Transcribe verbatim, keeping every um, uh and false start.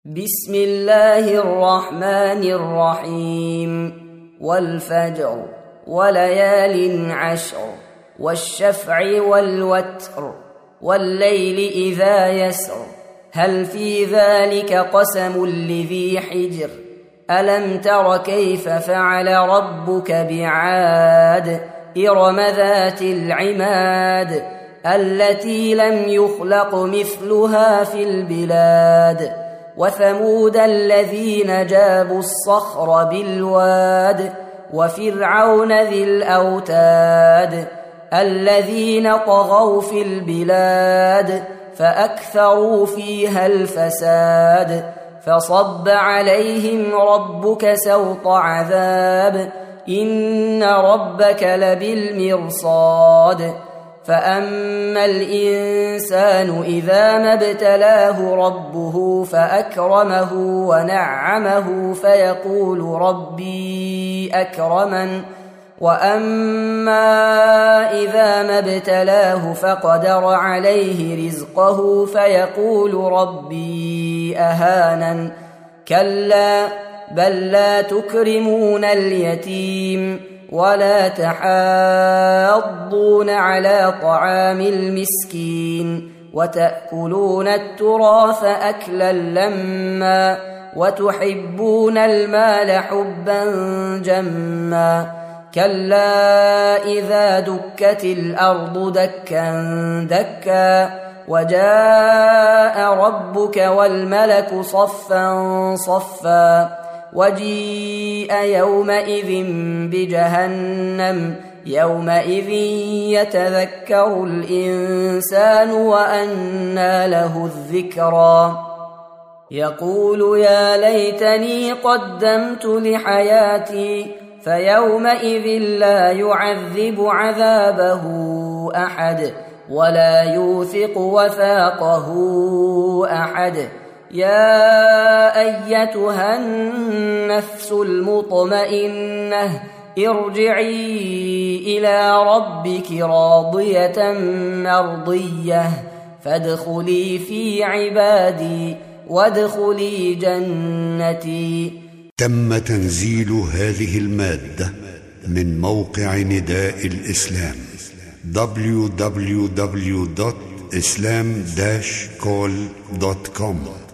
بسم الله الرحمن الرحيم والفجر وليال عشر والشفع والوتر والليل إذا يسر هل في ذلك قسم لذي حجر ألم تر كيف فعل ربك بعاد إرم ذات العماد التي لم يخلق مثلها في البلاد وثمود الذين جابوا الصخر بالواد وفرعون ذي الأوتاد الذين طغوا في البلاد فأكثروا فيها الفساد فصب عليهم ربك سوط عذاب إن ربك لبالمرصاد فأما الإنسان إذا ما ابتلاه ربه فأكرمه ونعمه فيقول ربي أكرمن وأما إذا ما ابتلاه فقدر عليه رزقه فيقول ربي أهانن كلا بل لا تكرمون اليتيم ولا تحاضون على طعام المسكين وتأكلون التراث أكلا لما وتحبون المال حبا جما كلا إذا دكت الأرض دكا دكا وجاء ربك والملك صفا صفا وجيء يومئذ بجهنم يومئذ يتذكر الإنسان وأنى له الذكرى يقول يا ليتني قدمت لحياتي فيومئذ لا يعذب عذابه أحد ولا يوثق وثاقه أحد يا أيتها النفس المطمئنة ارجعي إلى ربك راضية مرضية فادخلي في عبادي وادخلي جنتي. تم تنزيل هذه المادة من موقع نداء الإسلام دبليو دبليو دبليو دوت إسلام داش كول دوت كوم.